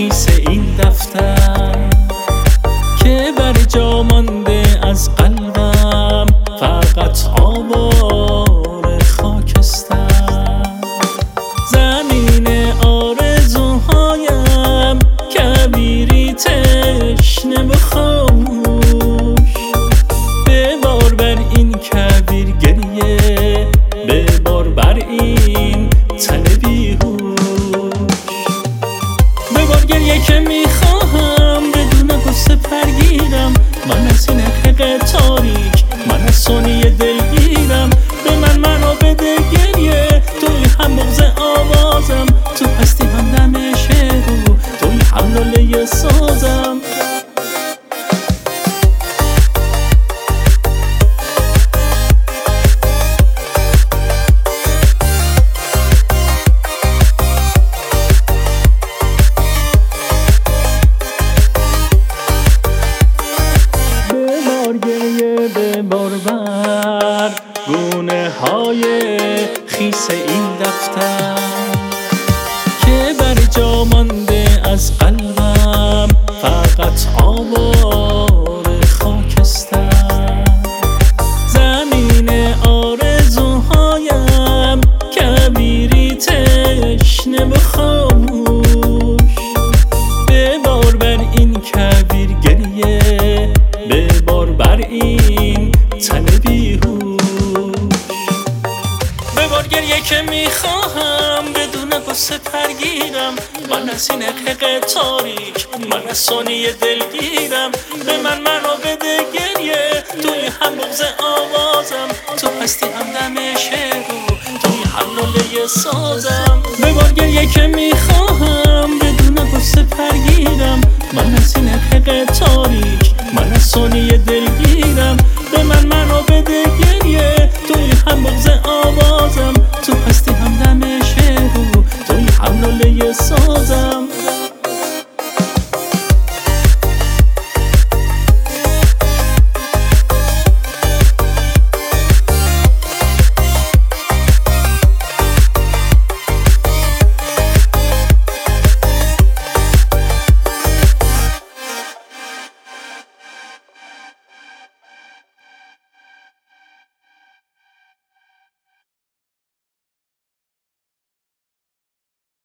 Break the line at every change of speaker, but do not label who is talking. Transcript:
خیس این دفتر که بر جا مانده از قلبم فقط آوار خاکستر. زمین آرزوهایم کبیری تشنه و خاموش، ببار بر این کبیر گریه، ببار بر این تن بیهوش. ببار گریه که میخواهم بدون غصه پرگیرم، من از این حق تاریک، من از ثانیه دلگیرم. به منو بده گریه، توی هم بغض آوازم، تو هستی هم دم شعر و توی هم لاله سازم. ببار بر گونه های خیس این دفتر که بر جا مانده از قلبم فقط آوار خاکستر. زمین آرزوهایم کبیری تشنه و خاموش، ببار بر این کبیر گریه، ببار بر این تن بیهوش. ببار گریه که میخواهم بدون غصه پرگیرم، من از این حق تاریک، من از ثانیه دلگیرم. به منو بده گریه، توی هم بغض آوازم، تو هستی هم دم شعر و توی هم لاله سازم. ببار گریه که میخواهم بدون غصه پرگیرم، من از این حق تاریک، من از ثانیه دلگیرم. به منو بده گریه، توی هم بغض آوازم، تو هستی هم دم شعر و توی هم لاله سازم.